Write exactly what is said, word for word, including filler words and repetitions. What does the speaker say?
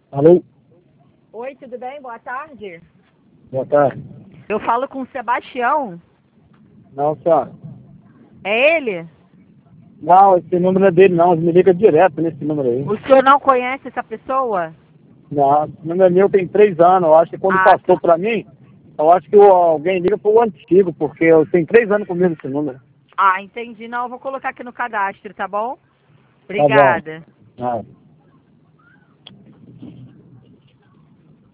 Alô? Oi, tudo bem? Boa tarde. Boa tarde. Eu falo com o Sebastião. Não, senhora. É ele? Não, esse número é dele não, ele me liga direto nesse número aí. O senhor não conhece essa pessoa? Não, esse número é meu, tem três anos, eu acho que quando Ah, passou tá. pra mim, eu acho que o- alguém liga pro antigo, porque eu tenho três anos comigo esse número. Ah, entendi. Não, eu vou colocar aqui no cadastro, tá bom? Tá bom. Obrigada. Ah.